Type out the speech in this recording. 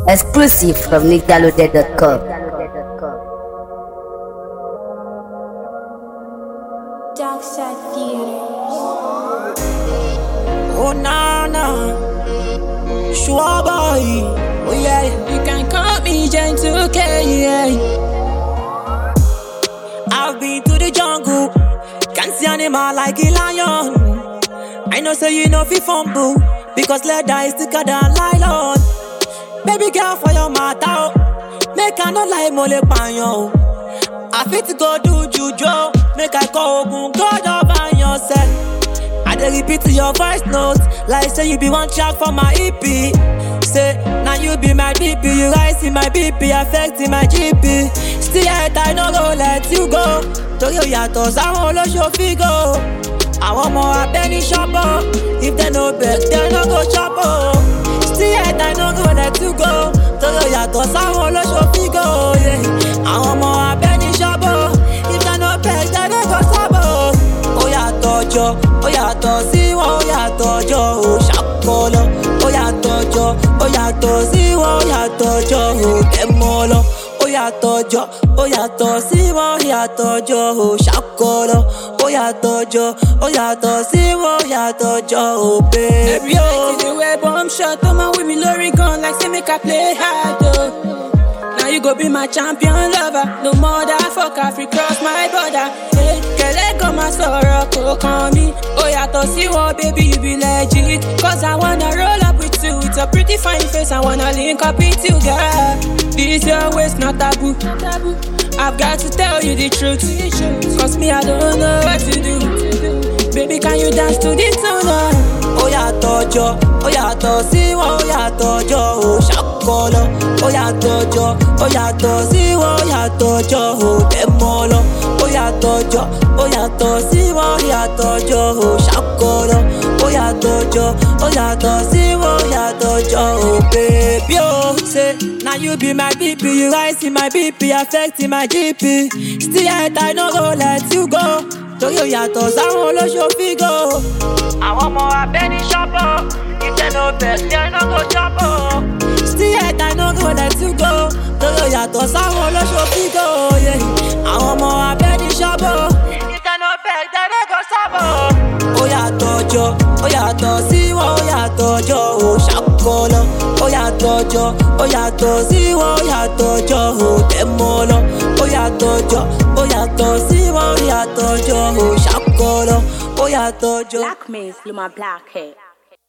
Exclusive from nickdaloaded.com. Dark Side Theaters. Oh na na, Shua boy. Oh yeah, you can call me Gentle K. Yeah. I've been to the jungle, can't see animal like a lion. I know say you know fi fumble, because leather is thicker than nylon. Baby girl for your matter, make I no like mole panyo. I fit to go do juju, make I call ogun God over yourself. I dey repeat your voice notes, like say you be one track for my EP. Say, now you be my BP, you rising my BP, affecting my GP. Still yet I no go let you go. Torí yàtọ̀ sáwọn olóṣòfin go. Àwọn ọmọ abẹ́ni ṣọ́pọ̀, if they no beg, they no go chop. Still yet I no go let you go. Torí yàtọ̀ sáwọn olóṣòfin go. Àwọn ọmọ abẹ́ni ṣọ́pọ̀, if they no beg, they no go chop. Ó yàtọ̀ jọ, ó yàtọ̀ sí wọn, ó yàtọ̀ jọ, ó ṣàkólọ. Ó yàtọ̀ jọ, ó yàtọ̀ sí wọn, ó yàtọ̀ jọ, ó kẹ́mọ́ lọ. Ó yàtọ̀ jọ, ó yàtọ̀ sí wọn, ó yàtọ̀ jọ, ó ṣàkólọ. Ó yàtọ̀ jọ, ó yàtọ̀ sí wọn, ó yàtọ̀ jọ, ó baby o. Every night you dey wear bomb shot, come on with me lorry gun like say make I play hard oh. Now you go be my champion lover, no motherfucker free cross my border. Hey, kele go my sorrow, go call me. Oh yàtọ̀ sí wọn, baby you be legit. Cause I wanna roll up with you, with a pretty fine face, I wanna link up with you, girl. This your waist, not taboo. I've got to tell you the truth, cause me I don't know what to do. Baby can you dance to this tune? Ó yàtọ̀ jọ, ó yàtọ̀ sí wọn, ó yàtọ̀ jọ, ó ṣàkólọ. Ó yàtọ̀ jọ, ó yàtọ̀ sí wọn, ó yàtọ̀ jọ, ó kẹ́mọ́ lọ. Ó yàtọ̀ jọ, ó yàtọ̀ sí wọn, ó yàtọ̀ jọ, ó ṣàkólọ. Ó yàtọ̀ jọ, ó yàtọ̀ sí wọn, ó yàtọ̀ jọ, ó baby o. Say, now you be my BP, you rising my BP, affecting my GP. Still yet I no go let you go. Torí ó yàtọ̀ sáwọn olóṣòfin go. Àwọn ọmọ abẹ́ni ṣọ́pọ̀, if they no beg, they no go chop. Still yet I no go let you go. Torí ó yàtọ̀ sáwọn olóṣòfin go. Àwọn ọmọ abẹ́ni ṣọ́pọ̀, if they no beg, they no go chop. Ó yàtọ̀ jọ, ó yàtọ̀ sí wọn, ó yàtọ̀ jọ, ó ṣàkólọ. Ó yàtọ̀ jọ, ó yàtọ̀ sí wọn, ó yàtọ̀ jọ, ó kẹ́mọ́ lọ. Ó yàtọ̀ jọ, ó yàtọ̀ sí wọn, ó yàtọ̀ jọ, ó ṣàkólọ. Ó yàtọ̀ jọ. Black Maze, Luma Black Hair.